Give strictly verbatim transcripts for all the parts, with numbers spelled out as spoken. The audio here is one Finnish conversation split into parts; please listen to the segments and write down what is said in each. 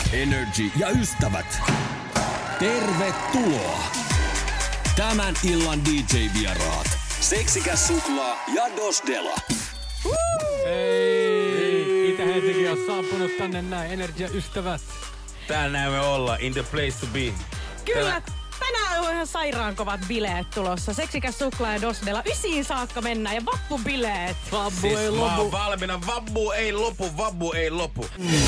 Energy ja ystävät. Tervetuloa. Tämän illan D J-vieraat. Seksikäs suklaa ja Dos Dela. Hei! Itä-Helsinki on saapunut tänne näin. Energy ja ystävät. Täällä me olla. In the place to be. Kyllä. Tänään on ihan sairaan kovat bileet tulossa. Seksikäs suklaa ja Dos Dela. Ysiin saakka mennään ja vappubileet. Vabbu Siis ei mä lopu. oon valmiina. Vabbu ei lopu. Vabbu ei lopu.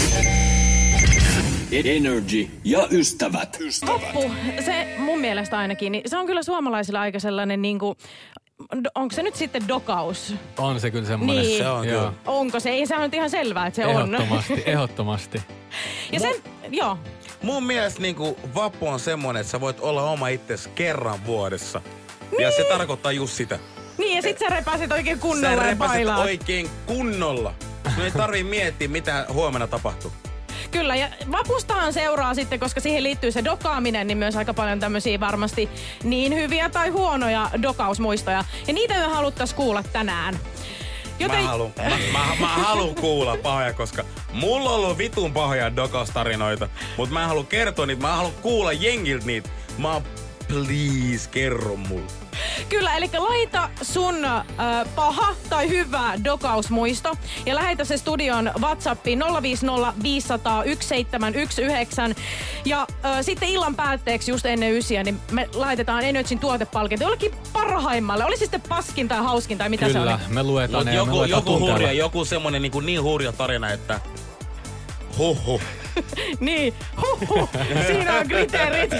Energy ja ystävät. Vappu, se mun mielestä ainakin, niin se on kyllä suomalaisilla aika sellainen niinku, onko se nyt sitten dokaus? On se kyllä semmoinen. Niin. Se on Joo. kyllä. Onko se? Ei se on nyt ihan selvää, että se on. Ehdottomasti, ehdottomasti. Ja sen, joo. Mun mielestä niinku vappu on semmonen, että sä voit olla oma itsesi kerran vuodessa. Niin. Ja se tarkoittaa just sitä. Niin, ja sit sä repäsit oikein Sä kunnolla ja repäset bailaat. oikein kunnolla. Sun ei tarvii miettiä, mitä huomenna tapahtuu. Kyllä, ja vapustahan seuraa sitten, koska siihen liittyy se dokaaminen, niin myös aika paljon tämmöisiä varmasti niin hyviä tai huonoja dokausmuistoja. Ja niitä me haluttais kuulla tänään. Joten... Mä haluun, mä, mä, mä haluun kuulla pahoja, koska mulla on ollut vitun pahoja dokaustarinoita, mutta mä en halua kertoa niitä, mä haluan kuulla jengiltä niitä. Mä oon, please, kerro mulle. Kyllä, eli laita sun äh, paha tai hyvä dokausmuisto ja lähetä se studion WhatsAppiin nolla viisi nolla viisi nolla nolla yksi seitsemän yksi yhdeksän. Ja äh, sitten illan päätteeksi just ennen ysiä, niin me laitetaan Energyn tuotepalkinto jollekin parhaimmalle. Oli se sitten paskin tai hauskin tai mitä Kyllä, se oli. me luetaan ne ja me joku, luetaan joku tunteella. hurja, joku semmonen niin, niin hurja tarina, että huhhuh. Niin, huhhuh, siinä on kriteerit.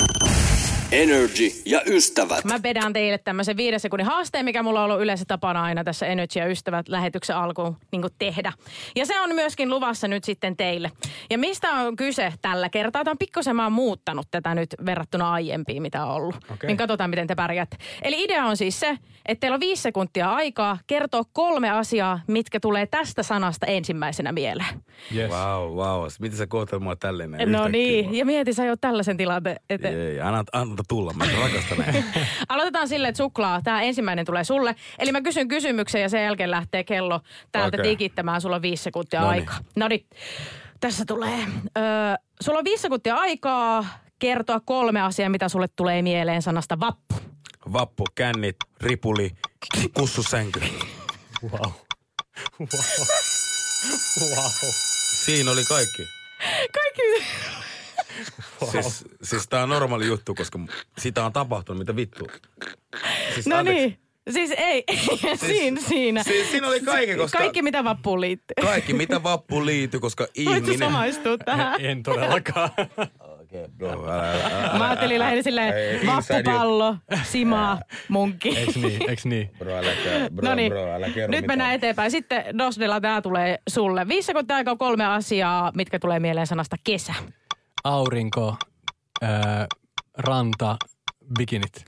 Energy ja ystävät. Mä vedän teille tämmöisen viiden sekunnin haasteen, mikä mulla on ollut yleensä tapana aina tässä Energy ja ystävät lähetyksen alkuun niin kuin tehdä. Ja se on myöskin luvassa nyt sitten teille. Ja mistä on kyse tällä kertaa? Tämä on pikkusen mä oon muuttanut tätä nyt verrattuna aiempiin, mitä on ollut. Okay. Niin katsotaan, miten te pärjäätte. Eli idea on siis se, että teillä on viisi sekuntia aikaa kertoa kolme asiaa, mitkä tulee tästä sanasta ensimmäisenä mieleen. Yes. Wow, wow. Miten sä kohtaat mua tälleen? No yhtäkkiä niin, vaan? ja mieti sä jo tällaisen tilanteen eteen. Ei, anna, anna tulla, mä rakastan näin. Aloitetaan silleen, että suklaa, tämä ensimmäinen tulee sulle. Eli mä kysyn kysymyksen ja sen jälkeen lähtee kello täältä Okei. tikittämään. Sulla on viisi sekuntia Noniin. aikaa. Noniin, tässä tulee. Öö, sulla on viisi sekuntia aikaa kertoa kolme asiaa, mitä sulle tulee mieleen sanasta vappu. Vappu, kännit, ripuli, kussusänky. Wow. Wow. Wow. Siinä oli kaikki. Kaikki. Wow. Siis, siis tää on normaali juttu, koska sitä on tapahtunut, mitä vittua. Siis, No anteeksi. niin. Siis ei, siinä, siinä. Siis siinä oli kaikki, koska... Kaikki, mitä vappuun liittyy. Kaikki, mitä vappuun liittyy, koska Voitko ihminen... samaistua tähän? En todellakaan. Okei, bro, älä, älä, älä. Mä ajattelin lähinnä silleen Ei, inside vappupallo, sima, munkki. Eiks niin, eiks niin? Bro, älä, kerro, bro, No niin, bro, älä kerro nyt mitään. mennään eteenpäin. Sitten Dos Dela, tää tulee sulle. Viisi sekuntia aikaa kolme asiaa, mitkä tulee mieleen sanasta kesä. Aurinko, ää, ranta, bikinit.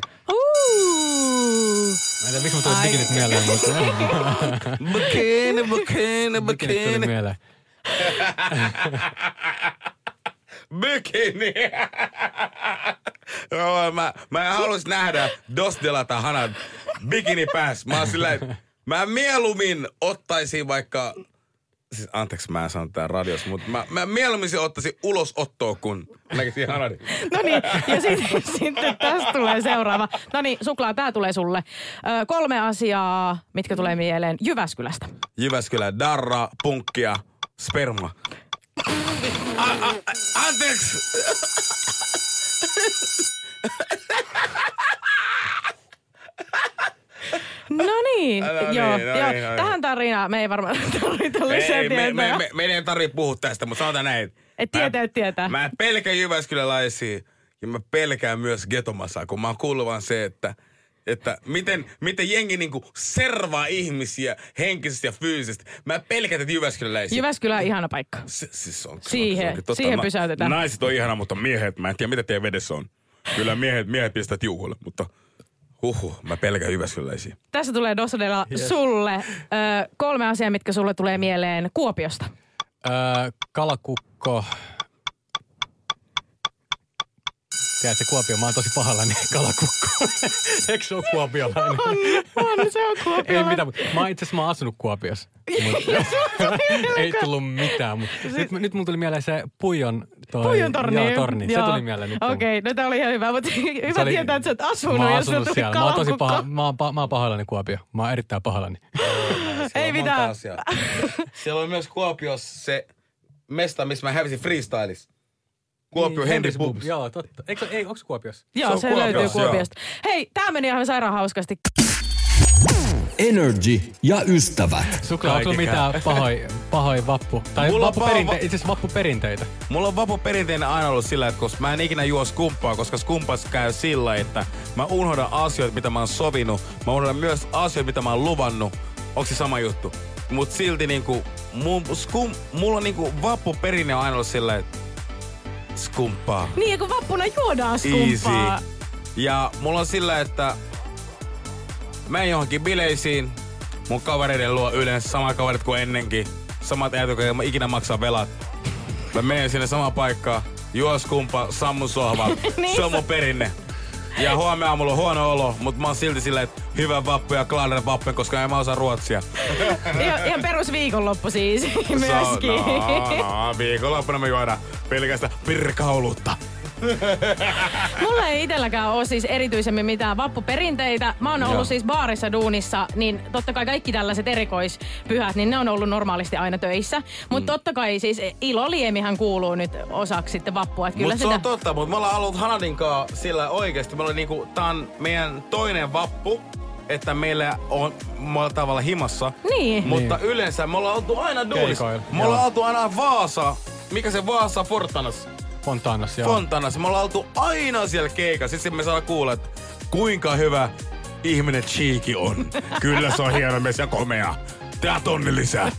Uh. Mä en tiedä, miksi mä tulin Ai. bikinit mieleen, mutta Bikini, bikini, bikinit tuli bikini. mieleen. Bikini. Joo, mä, mä en halus nähdä Dos Dela tai Hanan bikini päässä. Mä oon sillä, että mä mieluummin ottaisin vaikka... Siis anteeksi, mä en sano tää radiossa, mutta mä, mä mieluummin ottaisin ulosottoa, kun näkisin Hanan. No niin, ja sitten, sitten tästä tulee seuraava. No niin, suklaa, tää tulee sulle. Ö, kolme asiaa, mitkä tulee mieleen Jyväskylästä. Jyväskylä, darra, punkkia, sperma. A, a, a, anteeksi! No niin, No niin, joo. no joo. niin, no niin. Tähän tarinaan me ei varmaan tarvita lisää Ei, me, tietoja. me, me, meidän ei tarvitse puhua tästä, mutta sanotaan näin. Et tietää, et tietää. Mä pelkään jyväskyläläisiä ja mä pelkään myös getomasaa, kun mä oon kuullut vaan se, että, että miten, miten jengi niinku servaa ihmisiä henkisesti ja fyysisesti. Mä pelkään että jyväskyläläisiä. Jyväskylä on ihana paikka. Se, siis on, Siihen- se onkin totta. siihen Mä- pysäytetään. Naiset on ihana, mutta miehet, mä en tiedä mitä teidän vedessä on. Kyllä miehet, miehet pistää tiukulle, mutta huhhuh, mä pelkään jyväskyläläisiä. Tässä tulee Dos Dela sulle. Ö, kolme asiaa, mitkä sulle tulee mieleen Kuopiosta. Ää, kalakukko. Tiedätkö, Kuopio, mä oon tosi pahallani kalakukko. Eikö se ole kuopiolainen? On, on, se on Ei kuopiolainen. mitään, mutta mä itse asiassa mä oon asunut Kuopiossa. Mut, ei tullut mitään, mutta nyt, nyt mun tuli mieleen se Puijon Toi, Puijon torni. Joo, torni. Se tuli mieleen nyt. Okei, okay, no tää oli ihan hyvä, mutta hyvä oli, tietää, että sä oot asunut. Mä oon ja asunut tuli siellä. Mä oon tosi paha, kalakukko. mä oon, mä oon pahoillani Kuopio. Mä oon erittäin pahoillani. Ei mitään. Siellä on myös Kuopiossa se mesta, missä mä hävisin freestylis. Kuopio niin, Henry Pubs. Joo, totta. Eikö, ei, onko Kuopiossa? Joo, se, se Kuopiossa, löytyy Kuopiosta. Joo. Hei, tää meni ihan sairaan hauskasti. Energy ja ystävät. Suklaa, onko mitään pahoi, pahoi vappu? Tai vappuperinte, itse asiassa vappuperinteitä. Mulla on vappuperinteinen aina ollut sillä, että koska mä en ikinä juo skumppaa, koska skumpas käy sillä, että mä unohdan asioita, mitä mä oon sovinut. Mä unohdan myös asioita, mitä mä oon luvannut. Onko se sama juttu? Mut silti niinku, mun, skum, mulla on niinku vappuperinne aina ollut sillä, että skumppaa. Niin, kun vappuna juodaan skumppaa. Easy. Ja mulla on sillä, että mä en johonkin bileisiin. Mun kavereiden luo yleensä samat kaverit kuin ennenkin. Samat äijät, jotka ei ikinä maksaa velat. Mä menen sinne samaan paikkaan. Juo skumpa, sammu sohva. Niin Se on mun perinne. Ja huomenna aamulla on huono olo, mutta mä oon silti silleen, että hyvä vappu ja Klarner vappen, koska en mä osaa ruotsia. Ihan, ihan perus viikonloppu siis myöskin. No, no, viikonloppuna me juodaan pelkästään pirkaulutta. Mulla ei itselläkään ole siis erityisemmin mitään vappuperinteitä. Mä oon ollut Joo. siis baarissa duunissa, niin totta kai kaikki tällaiset erikoispyhät, niin ne on ollut normaalisti aina töissä. Mutta mm. totta kai siis iloliemihän kuuluu nyt osaksi sitten vappua. Että kyllä Mut se sitä... on totta, mutta me ollaan ollut Hanadin kanssa sillä oikeesti. Me ollaan niinku, tää on meidän toinen vappu, että meillä on, me ollaan tavallaan himassa. Niin. Mutta Niin. yleensä me ollaan oltu aina duunissa. Keikoilla, Me ollaan joo. oltu aina Vaasa. Mikä se Vaasa Fortanas? Fontanas, joo. Fontanas. Me ollaan oltu aina siellä keikassa. Sitten me saadaan kuulla, että kuinka hyvä ihminen Cheeky on. Kyllä se on hieno mies ja komea. Tää tonni lisää.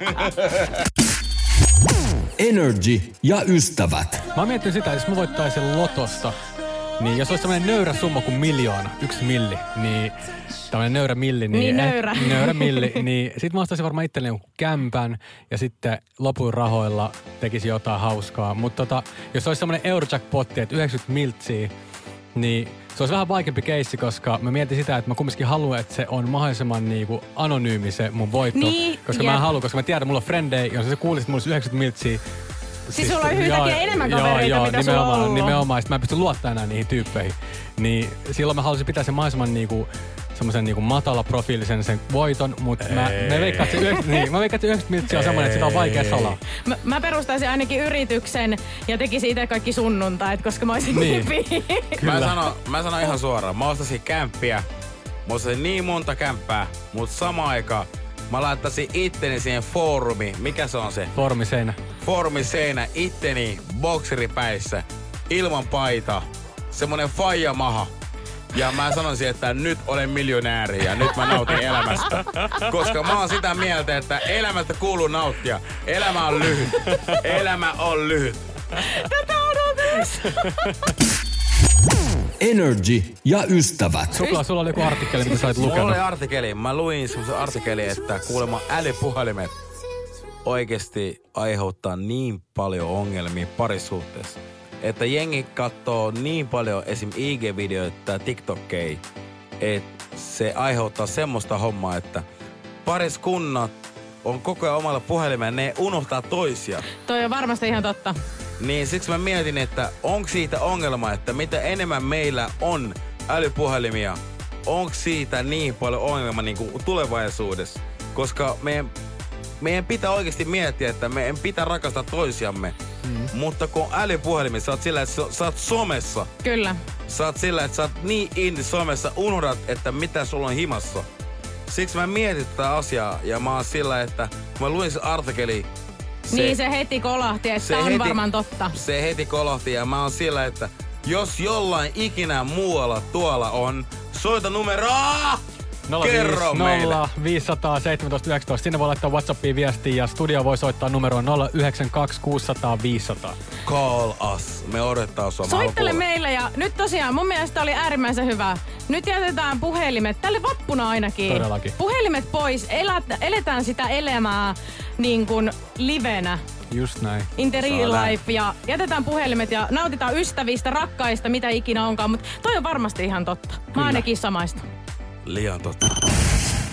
Energy ja ystävät. Mä oon miettinyt sitä, että jos mä voittaisin lotosta, niin jos olisi tämmönen nöyrä summa kuin miljoona, yksi milli, niin tämmönen nöyrä milli, niin, Niin nöyrä. Eh, nöyrä milli, niin sit mä ostaisin varmaan itselleni jonkun kämpän ja sitten lopun rahoilla tekisi jotain hauskaa. Mutta tota, jos olisi semmonen Eurojackpotti, että yhdeksänkymmentä miltsiä, niin se olisi vähän vaikeampi keissi, koska mä mietin sitä, että mä kumminkin haluan, että se on mahdollisimman niinku anonyymi se mun voitto. Niin, koska jep. mä en halua, koska mä tiedän, että mulla on frendejä, jos se kuulisi, että mulla olisi yhdeksänkymmentä miltsiä. Siis sulla on yhtäkkiä enemmän kavereita, joo, mitä sulla on nimenomaan, ollut. nimenomaan. Sitten mä en pysty luottamaan enää niihin tyyppeihin. Niin silloin mä haluaisin pitää sen mahdollisimman niinku, semmoisen niinku matala profiilisen sen voiton, mutta mä, mä veikkaan, että se yhdeksänkymmentä, niin, mä veikkaan, että yhdeksänkymmentä miltsiä on semmoinen, että sitä on vaikea salaa. Mä, mä perustaisin ainakin yrityksen ja tekisin itse kaikki sunnuntait, koska mä olisin Niin. niin. Mä sanon, mä sanon ihan suoraan. Mä ostaisin kämppiä. Mä ostaisin niin monta kämppää, mutta samaan aikaan mä laittaisin itteni siihen foorumiin. Mikä se on se? Formiseinä. Formiseinä itteni bokseripäissä. Ilman paita. Semmonen faijamaha. Ja mä sanoisin, että nyt olen miljonääri ja nyt mä nautin elämästä. Koska mä oon sitä mieltä, että elämästä kuuluu nauttia. Elämä on lyhyt. Elämä on lyhyt. Tätä odotus. Energy ja ystävät. Suklaa, sulla oli joku artikkeli, mitä sä olit Mulla lukenut. oli artikkeli. Mä luin semmoisen artikkelin, että kuulemma älypuhelimet oikeesti aiheuttaa niin paljon ongelmia parisuhteessa. Että jengi katsoo niin paljon esim. I G-videoita ja TikTokkeja, että se aiheuttaa semmoista hommaa, että pariskunnat on koko ajan omalla puhelimella, ne unohtaa toisia. Toi on varmasti ihan totta. Niin siksi mä mietin, että onko siitä ongelma, että mitä enemmän meillä on älypuhelimia, onko siitä niin paljon ongelma niin kuin tulevaisuudessa? Koska meidän, meidän pitää oikeasti miettiä, että meidän pitää rakastaa toisiamme. Mm. Mutta kun on älypuhelimissa, sä oot sillä, että sä oot somessa. Kyllä. Sä oot sillä, että sä oot niin inni somessa, unohdat, että mitä sulla on himassa. Siksi mä mietin tätä asiaa ja mä oon sillä, että kun mä luin se artikkeli, Se, niin se heti kolahti, että tää on heti, varmaan totta. Se heti kolahti ja mä oon sillä, että jos jollain ikinä muualla tuolla on, soita numeroa! Kerro meille. nolla viisi nolla nolla seitsemäntoista yhdeksäntoista. Sinne voi laittaa WhatsAppiin viestiä ja studio voi soittaa numeroon nolla yhdeksän kaksi kuusi nolla nolla viisi nolla nolla. Call us. Me odottaa sua. Soittele meille ja nyt tosiaan mun mielestä oli äärimmäisen hyvä. Nyt jätetään puhelimet, tälle vappuna ainakin. Todellakin. Puhelimet pois, elät, eletään sitä elämää niin kuin livenä. Just näin. In the Se real on life ja jätetään puhelimet ja nautitaan ystävistä, rakkaista, mitä ikinä onkaan, mutta toi on varmasti ihan totta. Mä Kyllä. ainakin samaista. Liian totta.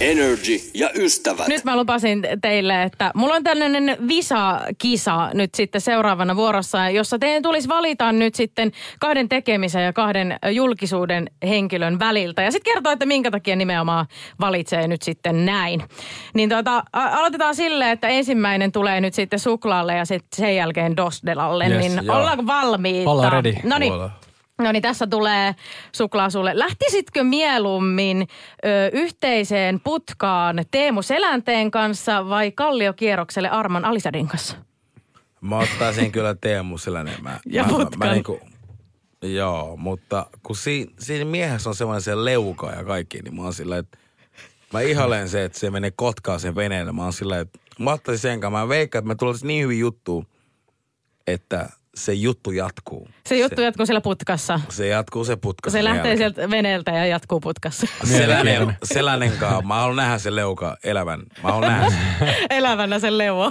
Energy ja ystävät. Nyt mä lupasin teille, että mulla on tällainen Visa-kisa nyt sitten seuraavana vuorossa, jossa teidän tulisi valita nyt sitten kahden tekemisen ja kahden julkisuuden henkilön väliltä. Ja sitten kertoa, että minkä takia nimenomaan valitsee nyt sitten näin. Niin tota, aloitetaan silleen, että ensimmäinen tulee nyt sitten Suklaalle ja sitten sen jälkeen Dosdelalle. Yes, niin joo. ollaanko valmiita? Ollaan ready. Noniin. No niin, tässä tulee Suklaa sulle. Lähtisitkö mieluummin ö, yhteiseen putkaan Teemu Selänteen kanssa vai kalliokierrokselle Arman Alisadin kanssa? Mä ottaisin kyllä Teemu Selänteen. Mä, Ja mä, putkan. Mä, mä niinku, joo, mutta kun siinä, siinä miehessä on semmoinen se leuka ja kaikki, niin mä oon sillä, että mä ihailen se, että se menee Kotkaan sen veneellä. Mä oon sillä, että mä ottaisin sen kanssa. Mä veikkaan, että me tulisi niin hyvin juttuun, että se juttu jatkuu. Se juttu se, jatkuu siellä putkassa. Se jatkuu se putka. Se lähtee sieltä veneeltä ja jatkuu putkassa. Selänen, selänen kaa. Mä haluan nähdä sen leuka elävän. Mä haluan nähdä sen. Elävänä sen leuo.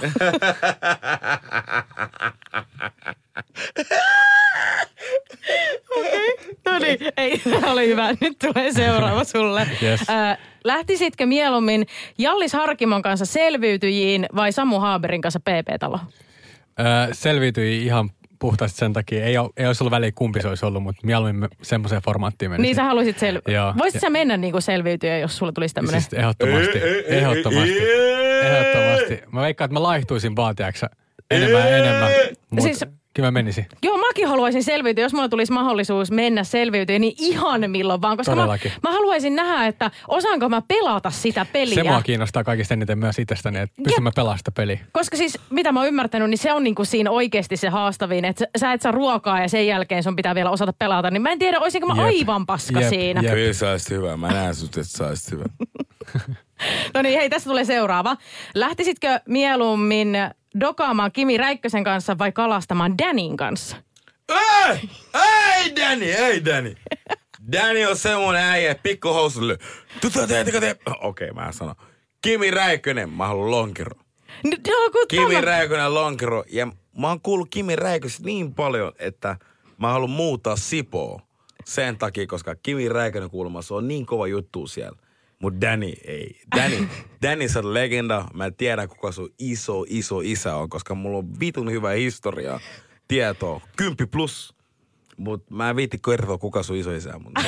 Okei, no niin, ei, tämä oli hyvä. Nyt tulee seuraava sulle. Yes. Äh, lähtisitkö mieluummin Jallis Harkimon kanssa selviytyjiin vai Samu Haaberin kanssa P P-talo? Öö, selviytyi ihan puhtaasti sen takia. Ei, ole, ei olisi ollut väliä kumpi se olisi ollut, mutta mieluummin semmoiseen formaattiin menisin. Niin sä haluaisit selviytyä. Joo. Voisit sä mennä niinku selviytyä, jos sulla tulisi tämmönen? Siis ehdottomasti. Ehdottomasti. Ehdottomasti. Mä veikkaan, että mä laihtuisin vaan, tiiäksä, enemmän ja enemmän. Mutta Siis- kyllä mä menisin. Joo, mäkin haluaisin selviytyä. Jos mulla tulisi mahdollisuus mennä selviytyä, niin ihan milloin vaan. Koska mä, Todellakin. mä haluaisin nähdä, että osaanko mä pelata sitä peliä. Se mua kiinnostaa kaikista eniten myös itsestäni, että pystyn mä pelaamaan sitä peliä. Koska siis, mitä mä oon ymmärtänyt, niin se on niinku siinä oikeasti se haastavin. Että sä et saa ruokaa ja sen jälkeen sun pitää vielä osata pelata. Niin mä en tiedä, olisinko mä Jep. aivan paska Jep, siinä. jep. Kyllä sä olisit hyvä. Mä näen sut, että sä olisit hyvä. No niin, hei, tässä tulee seuraava. Lähtisitkö mieluummin dokaamaan Kimi Räikkösen kanssa vai kalastamaan Danin kanssa? Ei! Ei Danny! Ei Danny! Danny on semmonen äijä, pikkuhousulle. Tuta teetikö te? Okei, okay, mä sanon. Kimi Räikkönen, mä haluan lonkero. No, kun Kimi tämä- Räikkönen lonkero. Ja mä oon kuullut Kimi Räikköstä niin paljon, että mä haluan muuttaa Sipoon. Sen takia, koska Kimi Räikkönen kuulemma, se on niin kova juttu siellä. Mut Danny ei. Danny, Danny sä oot legenda. Mä tiedän, kuka sun iso, iso isä on, koska mulla on vitun hyvä historia, tietoa. Kymppi plus. Mut mä en viitti kertoa, kuka sun iso isä on. Mut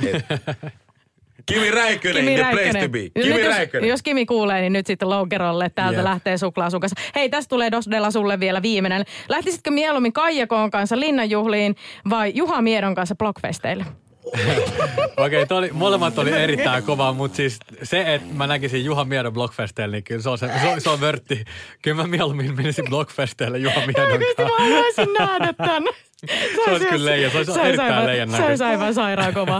Kimi Räikkönen, Kimi the place Räikkönen. to be. Nyt Kimi jos, Räikkönen. jos Kimi kuulee, niin nyt sitten lonkerolle. Täältä Jep. lähtee Suklaa sun kanssa. Hei, tästä tulee Dosdella sulle vielä viimeinen. Lähtisitkö mieluummin Kaijakoon kanssa linnanjuhliin vai Juha Miedon kanssa Blockfesteille? Okei, okay, molemmat oli erittäin kova, mutta siis se, että mä näkisin Juha Miedon Blockfesteille, niin kyllä se on, se, se, on, se on vörtti. Kyllä mä mieluummin menisin Blockfesteille Juha Miedon Oikeesti kanssa. mä haluaisin nähdä tän. Se olisi kyllä leija, se olisi erittäin aivan- leijan Se näköistä. olisi aivan sairaan kova.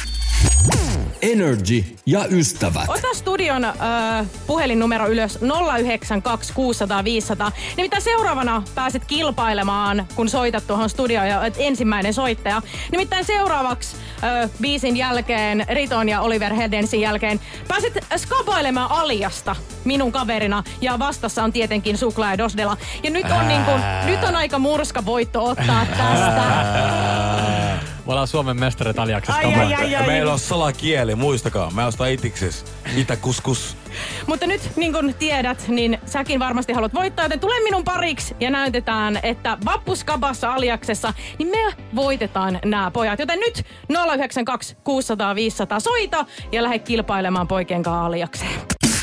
Energy ja ystävät. Ota studion äh, puhelinnumero ylös nolla yhdeksän kaksi kuusi nolla nolla viisi nolla nolla. Nimittäin seuraavana pääset kilpailemaan, kun soitat tuohon studioon ja olet ensimmäinen soittaja. Nimittäin seuraavaksi äh, biisin jälkeen, Riton ja Oliver Hedensin jälkeen, pääset skabailemaan Aliasta minun kaverina. Ja vastassa on tietenkin Suklaa ja Dosdela. Ja nyt on, niin kun, nyt on aika murska voitto ottaa tästä. Me ollaan Suomen mestarit Aliaksessa. Ai, come on. ai, ai, ai. Meillä on salakieli, muistakaa. Mä ostan itikses. Itäkuskus. Mutta nyt, niin kuin tiedät, niin säkin varmasti haluat voittaa, joten tule minun pariksi ja näytetään, että Vappuskabassa Aliaksessa, niin me voitetaan nämä pojat. Joten nyt nolla yhdeksän kaksi kuusi nolla nolla viisi nolla nolla soita ja lähde kilpailemaan poikien kanssa Aliakseen.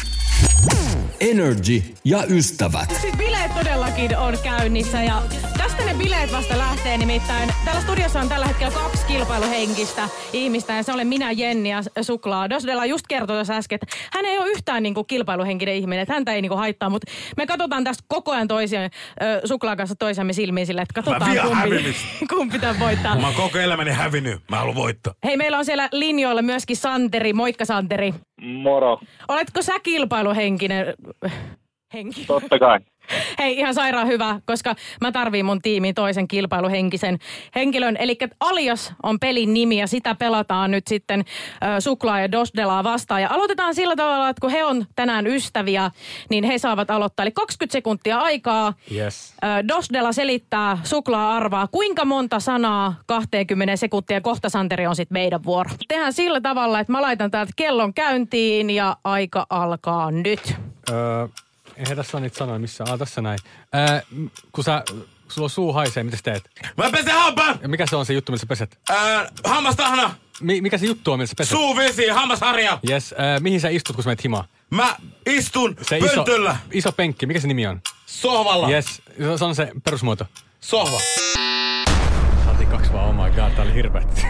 Energy ja ystävät. Siis bileet todellakin on käynnissä ja tästä ne bileet vasta lähtee, nimittäin täällä studiossa on tällä hetkellä kaksi kilpailuhenkistä ihmistä ja se olen minä, Jenni ja Suklaa. Dosdela just kertoi tuossa äsken, että hän ei ole yhtään niinku kilpailuhenkinen ihminen, että häntä ei niinku haittaa, mutta me katsotaan tästä koko ajan toisia äh, Suklaa kanssa toisiamme silmiin sille, että katsotaan vihaan kumpi, hävimistä. kumpi tämän voittaa. Mä oon koko elämäni hävinnyt. Mä haluan voittaa. Hei, meillä on siellä linjoilla myöskin Santeri. Moikka Santeri. Moro. Oletko sä kilpailuhenkinen henki? Totta kai. Hei, ihan sairaan hyvä, koska mä tarviin mun tiimiin toisen kilpailuhenkisen henkilön. Eli Alias on pelin nimi ja sitä pelataan nyt sitten äh, Suklaa ja Dosdelaa vastaan. Ja aloitetaan sillä tavalla, että kun he on tänään ystäviä, niin he saavat aloittaa. Eli kaksikymmentä sekuntia aikaa. Yes. Äh, Dosdela selittää, Suklaa arvaa, kuinka monta sanaa kaksikymmentä sekuntia. Kohta Santeri on sitten meidän vuoro. Tehdään sillä tavalla, että mä laitan täältä kellon käyntiin ja aika alkaa nyt. Öö... Eihän tässä ole niitä sanoja missään. Ah, tässä näin. Ää, kun sä, sulla suu haisee, mitä sä teet? Mä pesen hampaan! Ja mikä se on se juttu, millä sä peset? Ää, hammastahna! Mi- mikä se juttu on, millä sä peset? Suuvesi, hammasharja! Jes, ää, mihin sä istut, kun sä menet himaan? Mä istun Se pöntöllä! Iso, iso penkki, mikä se nimi on? Sohvalla! Jes, se on se perusmuoto. Sohva! Saatiin kaksi vaan, oh my god, tää oli hirveet.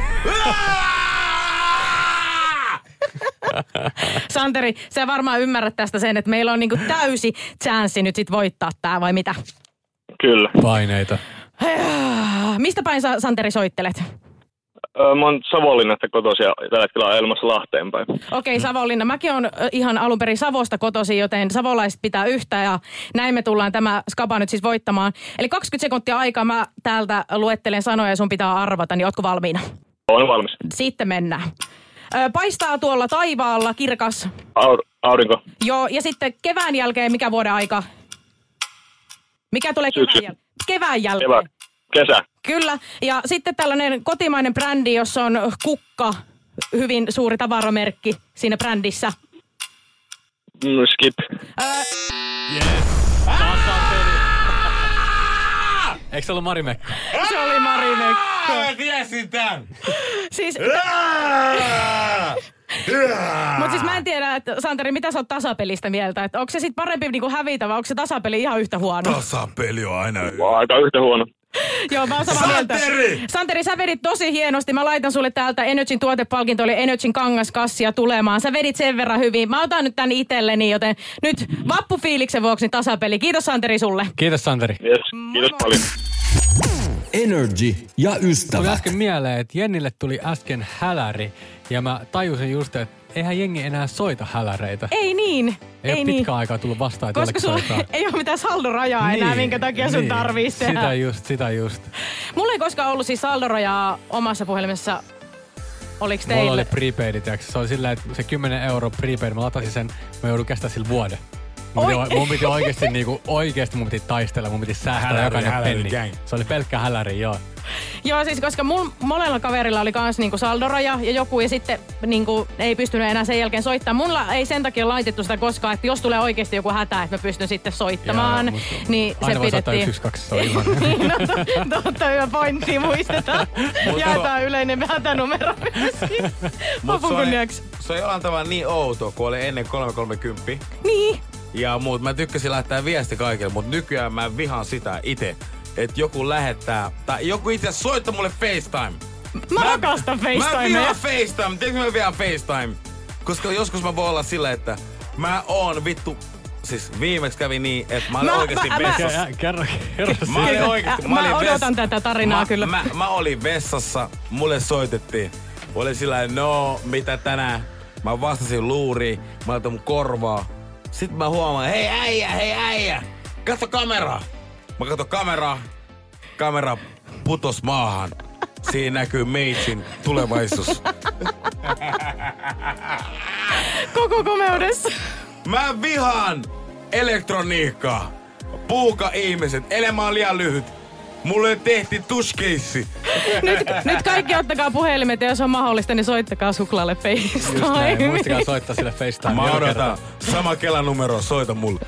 Santeri, sä varmaan ymmärrät tästä sen, että meillä on niinku täysi chanssi nyt sit voittaa tää, vai mitä? Kyllä. Paineita. Mistä päin sä, Santeri, soittelet? Öö, mä oon Savonlinnasta kotoisin ja tällä hetkellä on elämässä Lahteen päin. Okei, okay, Savonlinna. Mäkin on ihan alun perin Savosta kotoisin, joten savolaiset pitää yhtä ja näin me tullaan tämä skaba nyt siis voittamaan. Eli kaksikymmentä sekuntia aikaa mä täältä luettelen sanoja ja sun pitää arvata, niin ootko valmiina? Olen valmis. Sitten mennään. Ö, paistaa tuolla taivaalla, kirkas. Aur- aurinko. Joo, ja sitten kevään jälkeen mikä vuoden aika? Mikä tulee kevään Syksy. jälkeen? Kevään jälkeen. Kevä. Kesä. Kyllä, ja sitten tällainen kotimainen brändi, jossa on kukka, hyvin suuri tavaramerkki siinä brändissä. Mm, skip. Ö, Yes. Tasapeli. Eikö se ollut Marimekko? se oli Marimekko. Mä tiesin tän! Siis, mutta siis mä en tiedä, että Santeri, mitä sä oot tasapelistä mieltä? Että onko se sit parempi niinku hävitä vai onko se tasapeli ihan yhtä huono? Tasapeli on aina Aika yhtä huono. Joo, mä oon samaa mieltä. Santeri! Santeri, sä vedit tosi hienosti. Mä laitan sulle täältä Energyn tuotepalkinto, eli Energyn kangaskassia tulemaan. Sä vedit sen verran hyvin. Mä otan nyt tän itselleni, joten nyt vappufiiliksen vuoksi niin tasapeli. Kiitos Santeri sulle. Kiitos Santeri. Yes. Kiitos paljon. Energy ja Tuli ystävät. äsken mieleen, että Jennille tuli äsken häläri. Ja mä tajusin just, että eihän jengi enää soita häläreitä. Ei niin. Ei, ei ole niin. pitkään aikaa tullut vastaan, että Koska jollekin sulla soittaa. ei ole mitään saldorajaa enää, minkä takia sun tarvii tehdä. Sitä just, sitä just. Mulla ei koskaan ollut siis saldorajaa omassa puhelimessa. Oliks teillä? Mulla oli prepaid, tiiäks. Se oli sillä, että se kymmenen euro prepaid, mä latasin sen, mä joudun kestää sillä vuoden. Mun piti, mun piti oikeesti niinku, oikeesti mun piti taistella, mun piti säästää Häläri, jokainen häläri penni. gang. Se oli pelkkä häläri, joo. Joo, siis koska mun monella kaverilla oli kans niinku saldoraja ja joku ja sitten niinku ei pystynyt enää sen jälkeen soittamaan. Mulla ei sen takia laitettu sitä koskaan, että jos tulee oikeasti joku hätä, että mä pystyn sitten soittamaan, Joo, musta- niin se aina voi soittaa pidettiin. yksi, yksi, kaksi, se on ihan. Niin, no, totta hyvä pointti, muistetaan. Jaetaan yleinen hätänumero myöskin. Lopun kunniaksi. Se on jollain tavalla niin outo, kun oli ennen kolme kolmekymmentä. Niin. Ja muut, mä tykkäsin lähettää viesti kaikille, mutta nykyään mä vihaan sitä itse, että joku lähettää, tai joku itse asiassa soittaa mulle FaceTime. Mä rakastan Mä FaceTimea. vihaan FaceTime, tiedätkö mä vihaan FaceTime? Koska joskus mä voin olla sillä, että mä oon vittu, siis viimeksi kävi niin, että mä olin Mä- oikeesti mä- mä- vessassa. Kä- Kerro, kerro Mä olin siitä. oikeesti, Mä olin odotan vess- tätä tarinaa mä, kyllä. Mä, mä olin vessassa, mulle soitettiin. Mä olin sillä no, mitä tänään? Mä vastasin luuriin, mä laitan mun korvaa. Sitten mä huomaan, hei äijä, hei äijä, katso kameraa. Mä katson kameraa, kamera putos maahan. Siinä näkyy meitsin tulevaisuus. Koko komeudessa. Mä vihaan elektroniikkaa. Puuka ihmiset, elämä on liian lyhyt. Mulle tehtiin tushkeissi. Nyt, nyt kaikki ottakaa puhelimet ja jos on mahdollista, niin soittakaa Suklaalle Just näin, FaceTime. muistakaa soittaa sille FaceTime. Mä joka odotan. kerta. Sama Kelan numero, soita mulle.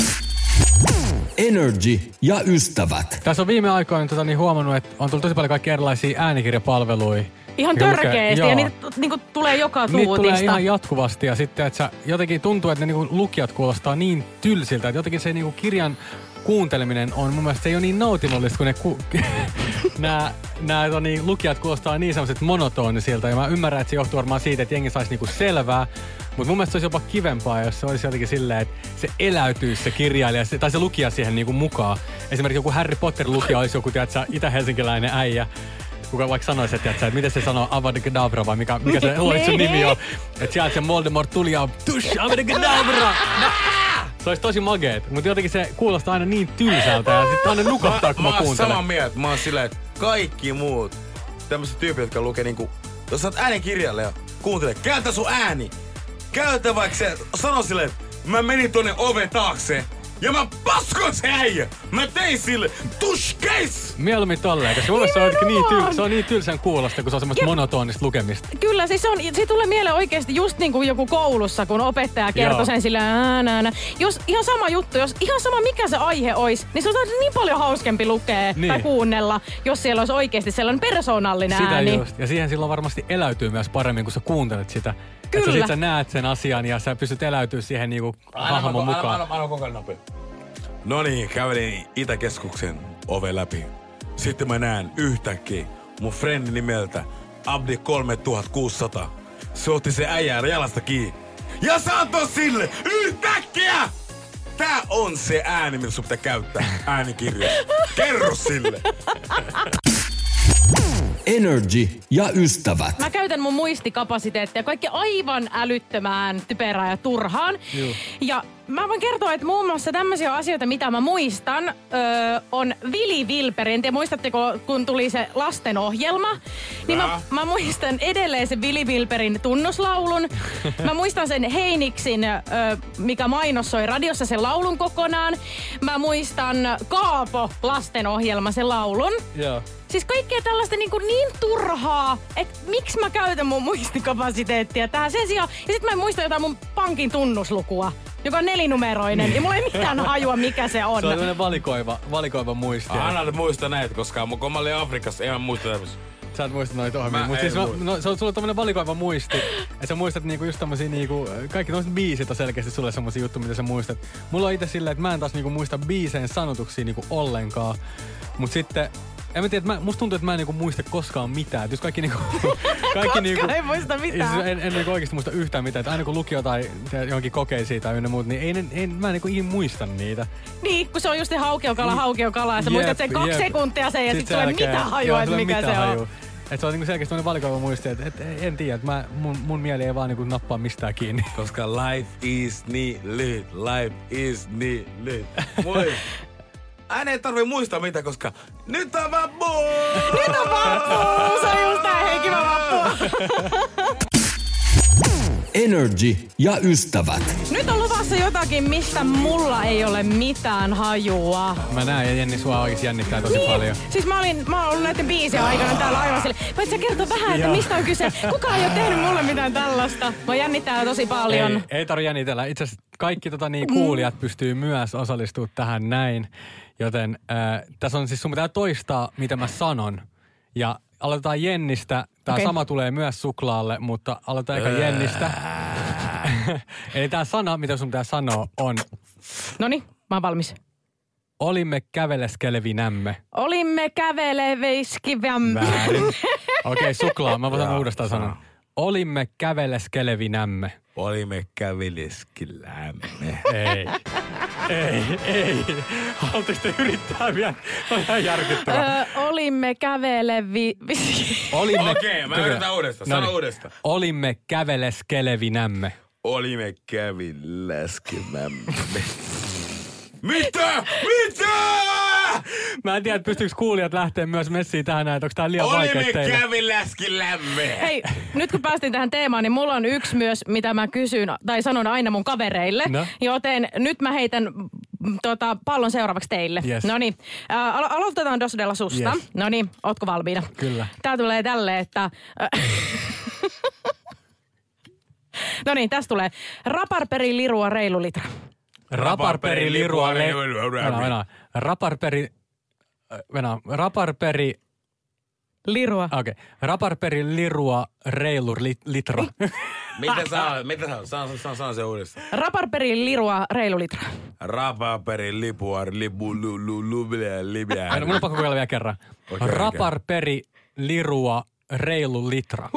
Energy ja ystävät. Tässä on viime aikoina tota, niin huomannut, että on tullut tosi paljon kaikkia erilaisia äänikirjapalveluja. Ihan Mikä lukee- törkeesti joo. ja niitä niinku tulee joka Niitä tulee tuutista. ihan jatkuvasti ja sitten että sä, jotenkin tuntuu, että ne niinku lukijat kuulostaa niin tylsiltä, että jotenkin se niinku kirjan kuunteleminen on mun mielestä se ei ole niin nautinnollista, kun ne ku, nää, nää to, niin, lukijat kuulostaa niin sellaiset monotonisilta ja mä ymmärrän, että se johtuu varmaan siitä, että jengi saisi niinku selvää, mutta mun mielestä se olisi jopa kivempaa, jos se olisi jotenkin silleen, että se eläytyisi se kirjailija se- tai se lukija siihen niinku mukaan. Esimerkiksi joku Harry Potter-lukija olisi joku, tiedätkö, itä-helsinkiläinen äijä, kuka vaikka sanoisi, että, että miten se sanoo Avada-Kedavra vai mikä, mikä se luulit sun nimi on. Että sieltä se Voldemort tuli ja tush, Avada-Kedavra! Se olisi tosi mageet, mutta jotenkin se kuulostaa aina niin tylsältä ja sitten aina nukahtaa, kun mä, mä, mä kuuntelen. Mä oon samaa mieltä. Mä oon silleen, että kaikki muut tämmöiset tyypit, jotka lukee niinku... Jos sä oot äänikirjalle ja kuuntele, käytä sun ääni. Käytä vaikka se, sano silleen, että mä menin tonne oven taakse. Ja mä paskon se äijä! Mä tein sille tushkeis! Mieluummin tolleen, koska mulle se on, niin tyl, se on niin tylsän kuulosta, kun se on semmoista Jep. monotonista lukemista. Kyllä, siis se, on, se tulee mieleen oikeasti just niin kuin joku koulussa, kun opettaja kertoo Joo. sen sillä ää, Jos ihan sama juttu, jos ihan sama mikä se aihe olisi, niin se on niin paljon hauskempi lukea Niin. tai kuunnella, jos siellä olisi oikeasti sellainen persoonallinen Sitä ääni. just. Ja siihen silloin varmasti eläytyy myös paremmin, kun sä kuuntelet sitä. Kyllä. Että sit sä näet sen asian ja sä pystyt eläytyä siihen niinku hahmon mukaan. Anna, anna, anna koko ajan nopea. No niin, kävelin Itäkeskuksen oven läpi. Sitten mä näen yhtäkkiä mun frendi nimeltä Abdi kolmetuhattakuusisataa. Se otti se äijää jalasta kiinni. Ja se antoi sille yhtäkkiä! Tää on se ääni, mitä sun pitää käyttää äänikirjassa. Kerro sille! Energy ja ystävät. Mä käytän mun muistikapasiteettia kaikki aivan älyttömään, typerään ja turhaan. Juu. Ja mä voin kertoa, että muun muassa tämmöisiä asioita, mitä mä muistan, öö, on Vili Vilperi. En tiedä, muistatteko, kun tuli se lastenohjelma? Niin mä, mä muistan edelleen sen Vili Vilperin tunnuslaulun. Mä muistan sen Heiniksin, öö, mikä mainossoi radiossa sen laulun kokonaan. Mä muistan Kaapo lastenohjelma, sen laulun. Joo. Siis kaikkea tällaista niin, kuin niin turhaa, että miksi mä käytän mun muistikapasiteettia tähän sen sijaan. Ja sit mä en muista jotain mun pankin tunnuslukua, joka on nelinumeroinen. Ja mulla ei mitään hajua, mikä se on. Se on tämmönen valikoiva, valikoiva muisti. Anna nyt muista näitä, koska kun mä olin Afrikassa, en mä muista tämmöistä. Sä et muista noita ohjelmia. Mä Mut en siis muista. no, se on sulla tommonen valikoiva muisti. Ja sä muistat niinku just tommosia niinku, kaikki tommoset biisit on selkeästi sulle semmosia juttuja, mitä sä muistat. Mulla on ite silleen, että mä en taas niinku muista biiseen sanotuksia niinku ollenkaan. Mut sitten en mä tiedä, että mä, musta tuntuu, että mä en niinku muista koskaan mitään. Et jos kaikki niinku... kaikki niinku, ei muista mitään. En, en niinku oikeesti muista yhtään mitään. Et aina kun luki jotain johonkin kokeisiin tai ynnä muut, niin ei, en, en, mä en niinku ikin muista niitä. Niin, kun se on just se haukeokala, haukeokala. Ja sä Jep, muistat sen kaksi jep. sekuntia sen ja sit, Sit sulla ei selkeä. mitään hajua, Joo, että sulla ei mikä mitään se hajua. on. Et se on niinku selkeästi tommonen valikoiva muisti, että et, en tiedä, että mä, mun, mun mieli ei vaan niinku nappaa mistään kiinni. Koska life is niin lyhyt, life is niin lyhyt. Moi! Aina ei tarvii muistaa mitä, koska nyt on vappu! Nyt on vappu! Se on just tää hei, kiva vappu! Energy ja ystävät. Nyt on luvassa jotakin, mistä mulla ei ole mitään hajua. Mä näen ja Jenni sua oikeesti jännittää tosi Niin, paljon. siis mä olin, mä oon ollut näiden biisien aikana täällä aivan sille. Voit sä kertoa vähän, että Joo. mistä on kyse? Kukaan ei ole tehnyt mulle mitään tällaista. Mä jännittää tosi paljon. Ei, ei tarvi jännitellä. Itse asiassa kaikki tota, niin, kuulijat pystyy myös osallistumaan tähän näin. Joten äh, tässä on siis sun pitää toistaa, mitä mä sanon. Ja aloitetaan Jennistä. Tää Okei. sama tulee myös suklaalle, mutta aloitetaan eka Jennistä. Eli tää sana, mitä sun pitää sanoa, on Noniin, mä oon valmis. olimme käveleskelevinämme. Olimme käveleveiskiväm. Väärin. Okei, okay, suklaa. Mä voin sanoa uudestaan sanon. Olimme käveleskelevinämme. Olimme käveleskelämme. Ei. Ei, ei. Haluatteko te yrittää vielä? On ihan järkyttävää. Öö, olimme kävelevi... Olimme... Okei, mä yritän uudestaan. Sano Noniin. uudestaan. Olimme käveleskelevinämme. Olimme käveleskelämme. Mitä? Mitä? Mä en tiedä, pystyykö kuulijat lähteä myös messiin tähän näin, että onko tää liian vaikea Olimme teille? käveleskelämme. Hei, nyt kun päästiin tähän teemaan, niin mulla on yksi myös, mitä mä kysyn tai sanon aina mun kavereille. No. Joten nyt mä heitän mm, tota, pallon seuraavaksi teille. Yes. Noniin, äh, alo- aloitetaan Dos Della susta. Yes. Noniin, ootko valmiina? Kyllä. Tää tulee tälleen, että... Äh, Noniin, tässä tulee raparperi lirua reilu litra. Raparperi lirua le... Venä, venä. Raparperi... Venä, raparperi... Lirua. Okei. Okay. Raparperi lirua reilu li, litra. Mitä sä Mitä sä Sano, sano, sano se uudestaan. Raparperi lirua reilu litra. Rapaperi lipuar lipu lu lu lu blä libä. Aina, mun on pakko kokeilla vielä kerran. Okei, Raparperi lirua reilu litra.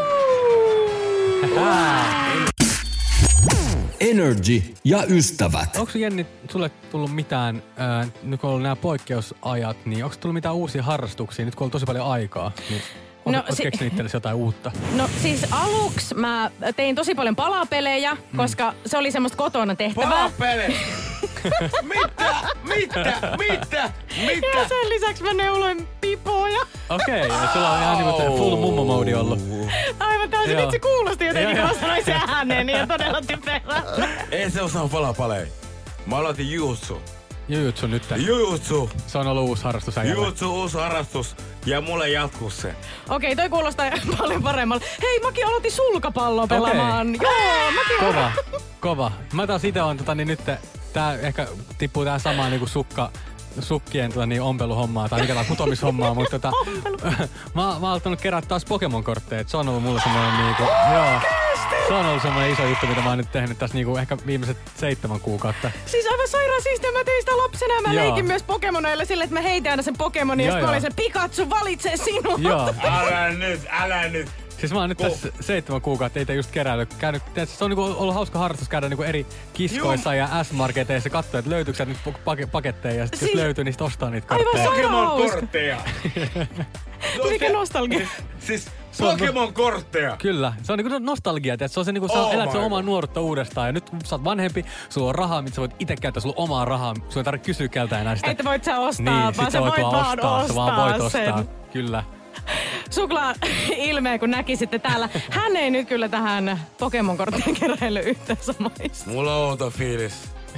Energy ja ystävät. Onko Jenni, sulle tullut mitään, äh, nyt kun on ollut nämä poikkeusajat, niin onko tullut mitään uusia harrastuksia, nyt kun on ollut tosi paljon aikaa? Niin, No, No, Oletko si- keksinyt itsellesi jotain uutta? No siis aluksi mä tein tosi paljon palapelejä, mm. koska se oli semmoista kotona tehtävää. Palapele! Mitä? Mitä? Mitä? Mitä? Ja sen lisäksi mä neuloin pipoja. Okei, okay, ja sulla on ihan niinku full mummo-moodi ollut. Aivan täysin, Joo. nyt se kuulosti jotenkin, Joo, kun joo. mä sanoin sen ääneen, niin on todella typerällä. Ei se osaa palapaleja. Mä aloitin jujutsu. Jujutsu nyt. Jujutsu. Se on ollut uusi harrastus äijälle. Jujutsu, uusi harrastus. Ja mulle jatkuu se. Okei, toi kuulostaa paljon paremmalta. Hei, mäkin aloitin sulkapalloa pelaamaan. Joo, mäkin Kova, kova. Mä taas ite on tota niin nyt, tää ehkä tippuu tähän samaan niinku sukka, sukkien tota niin ompeluhommaa tai mikä tää putomishommaa, mutta tota, mä, mä oon aloittanut kerää taas Pokemon-kortteja. Se on ollut mulle semmoinen niinku, joo. Se on ollut semmoinen iso juttu, mitä mä oon nyt tehnyt tässä niinku ehkä viimeiset seitsemän kuukautta. Siis aivan sairaan siistiä, mä tein sitä lapsena ja mä Joo. leikin myös Pokemoneilla silleen, että mä heitin aina sen Pokemonin ja Joo, sit mä joo. olin se Pikachu valitsee sinua. Joo. Älä nyt, älä nyt. Siis mä oon nyt tässä seitsemän kuukautta teitä just keräillyt. Käynyt, se on niinku ollut hauska harrastus käydä niinku eri kiskoissa ja S-marketeissa katsoa, että löytyykö sieltä nyt pake- paketteja. Ja sit Siis- jos löytyy, niin sit ostaa niitä Aivan kortteja. sairaan Pokemon hauska. kortteja. Mikä nostalgia. Siis on- Pokemon kortteja. Kyllä, se on niinku nostalgia, että se on se niinku, sä Oh elät sun my omaa God. nuoruutta uudestaan ja nyt kun sä oot vanhempi, sulla on rahaa, mitä sä voit itse käyttää, sulla on omaa rahaa, sulla ei tarvitse kysyä keltä enää sitä. Että voit sä ostaa, niin, vaan sit sä voit vaan vaan ostaa, sä vaan voit sen. ostaa, kyllä. Suklaa ilmeen, kun näkisitte täällä. Hän ei nyt kyllä tähän Pokemon-korttien keräilyyn yhtään samaista. Mulla on outo fiilis.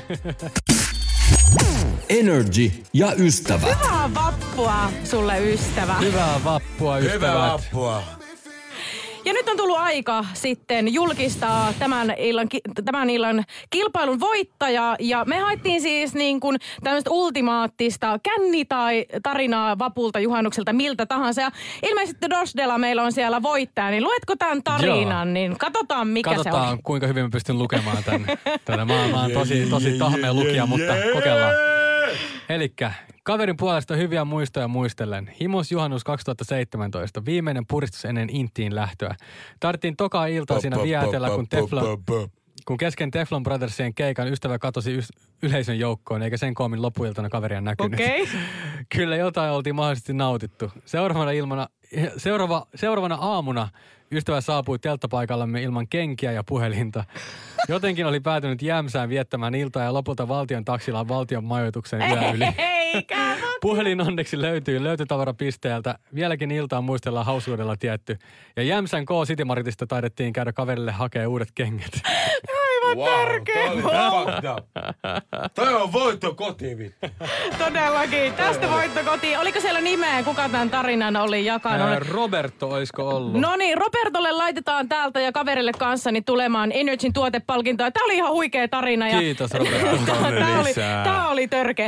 Energy ja ystävät. Hyvää vappua sulle, ystävä. Hyvää vappua, ystävät. Hyvää vappua. Ja nyt on tullut aika sitten julkistaa tämän illan, ki- tämän illan kilpailun voittaja. Ja me haettiin siis niin kuin tämmöistä ultimaattista känni- tai tarinaa vapulta, juhannukselta, miltä tahansa. Ja ilmeisesti Dosdela meillä on siellä voittaja, niin luetko tämän tarinan, Joo. niin katsotaan mikä Katsotaan, se on. kuinka hyvin mä pystyn lukemaan tän. Tätä. Mä, mä oon tosi, tosi tahmea lukija, mutta kokeillaan. Elikkä kaverin puolesta hyviä muistoja muistellen. Himos juhannus kaksituhattaseitsemäntoista, viimeinen puristus ennen Intiin lähtöä. Tarvittiin toka iltaa siinä vietellä, kun Teflon, kun kesken Teflon Brothersien keikan ystävä katosi ys- yleisön joukkoon, eikä sen koomin loppuiltana kaveria näkynyt. Okei. Kyllä jotain oltiin mahdollisesti nautittu. Seuraavana, ilmana, seuraava, seuraavana aamuna ystävä saapui telttapaikallamme ilman kenkiä ja puhelinta. Jotenkin oli päätynyt Jämsään viettämään iltaa ja lopulta valtion taksilla valtion majoituksen yö yli. Eikä. Puhelin onneksi löytyy löytötavarapisteeltä. Vieläkin iltaa muistellaan hausuudella tietty. Ja Jämsän K-City Marketista taidettiin käydä kaverille hakea uudet kengät. Aivan törkeä. Toi oli fucked up. Toi on voitto kotiin, vittu. Todellakin. Tästä voitto kotiin. Oliko siellä nimeä, kuka tämän tarinan oli jakanut? Ää, Roberto, olisiko ollut? No niin, Robertolle laitetaan täältä ja kaverille kanssani tulemaan Energyn tuotepalkintoa. Tämä oli ihan huikea tarina. Ja Kiitos Roberto. Tämä oli, lisää. tää oli törkeä.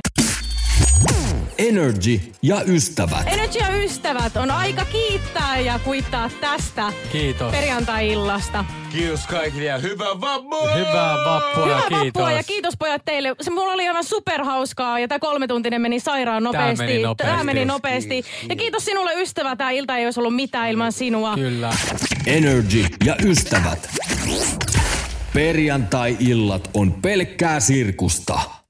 Energy ja ystävät. Energy ja ystävät, on aika kiittää ja kuittaa tästä Kiitos. perjantai-illasta. Kiitos kaikille ja hyvää vappua! Hyvää vappua ja Hyvää kiitos. vappua ja kiitos pojat teille. Se mulla oli aivan superhauskaa ja tämä kolmetuntinen meni sairaan nopeasti. meni nopeasti. Tämä meni nopeasti. Ja kiitos sinulle ystävä. Tämä ilta ei olisi ollut mitään ilman sinua. Kyllä. Energy ja ystävät. Perjantai-illat on pelkkää sirkusta.